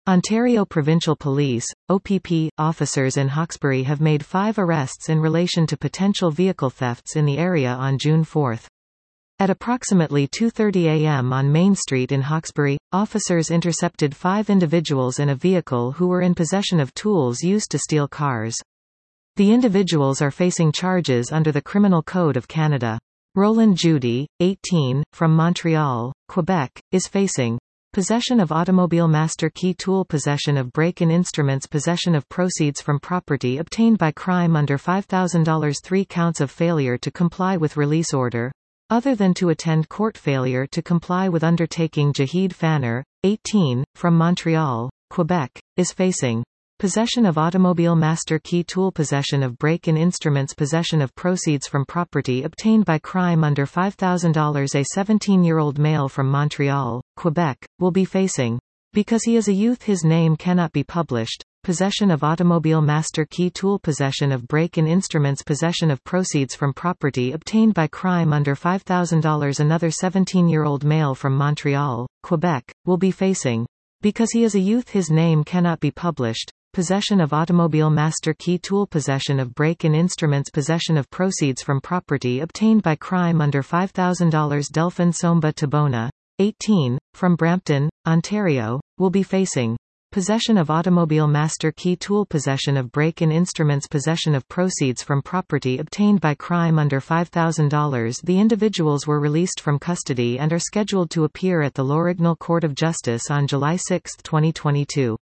Ontario Provincial Police, OPP, officers in Hawkesbury have made 5 arrests in relation to potential vehicle thefts in the area on June 4. At approximately 2:30 a.m. on Main Street in Hawkesbury, officers intercepted 5 individuals in a vehicle who were in possession of tools used to steal cars. The individuals are facing charges under the Criminal Code of Canada. Roland Judy, 18, from Montreal, Quebec, is facing possession of automobile master key tool, possession of break-in instruments, possession of proceeds from property obtained by crime under $5,000, 3 counts of failure to comply with release order, other than to attend court, failure to comply with undertaking. Jahid Fanner, 18, from Montreal, Quebec, is facing possession of automobile master key tool, possession of break-in instruments, possession of proceeds from property obtained by crime under $5,000. A 17-year-old male from Montreal, Quebec, will be facing, because he is a youth his name cannot be published, possession of automobile master key tool, possession of break-in instruments, possession of proceeds from property obtained by crime under $5,000. Another 17-year-old male from Montreal, Quebec, will be facing, because he is a youth his name cannot be published, possession of automobile master key tool, possession of break-in instruments, possession of proceeds from property obtained by crime under $5,000. Delphin Somba Tabona, 18, from Brampton, Ontario, will be facing possession of automobile master key tool, possession of break-in instruments, possession of proceeds from property obtained by crime under $5,000. The individuals were released from custody and are scheduled to appear at the Lorignal Court of Justice on July 6, 2022.